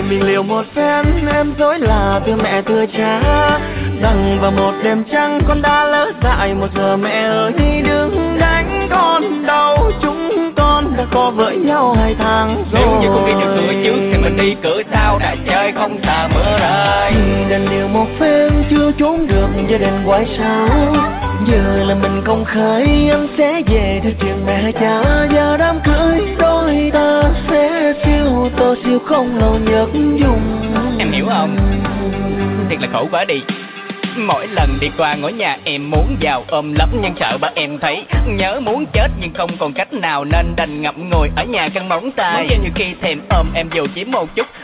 mình liều một phen, em dối là thưa mẹ thưa cha, rằng vào một đêm trăng con đã lỡ dại. Một giờ mẹ ơi đừng đánh con đau, chúng con đã có với nhau 2 tháng rồi. Nếu như không đi được cửa trước thì mình đi cửa sau, đã chơi không sợ mưa rơi. Đành liều một phen chưa trốn được gia đình quái sao, giờ là mình công khai em sẽ về theo chuyện mẹ cha. Giờ đám cưới đôi ta sẽ siêu to siêu không lâu nhất dùng. Em hiểu không? Thiệt là khổ quá đi. Mỗi lần đi qua ngõ nhà em muốn vào ôm lắm, nhưng sợ ba em thấy nhớ muốn chết nhưng không còn cách nào, nên đành ngậm ngùi ở nhà căng móng tay. Nhiều khi thèm ôm em dù chỉ một chút.